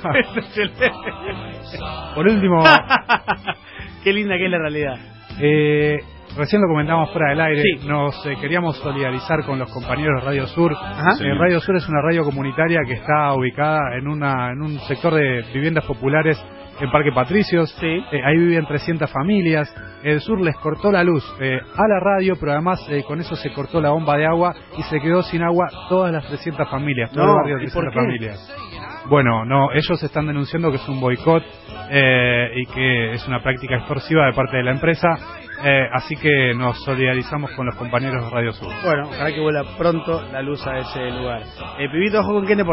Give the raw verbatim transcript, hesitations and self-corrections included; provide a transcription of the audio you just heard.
Por último, qué linda que es la realidad. Eh, recién lo comentamos fuera del aire, sí. nos eh, queríamos solidarizar con los compañeros de Radio Sur. Ajá. Eh, Radio Sur es una radio comunitaria que está ubicada en una en un sector de viviendas populares en Parque Patricios. Sí. Eh, ahí viven trescientas familias. El Sur les cortó la luz eh, a la radio, pero además eh, con eso se cortó la bomba de agua y se quedó sin agua todas las trescientas familias, todo no, el barrio de ¿y por trescientas qué? familias. Bueno, no, ellos están denunciando que es un boicot eh, y que es una práctica extorsiva de parte de la empresa, eh, así que nos solidarizamos con los compañeros de Radio Sur. Bueno, ojalá que vuelva pronto la luz a ese lugar. Eh, Pibito, ojo con quién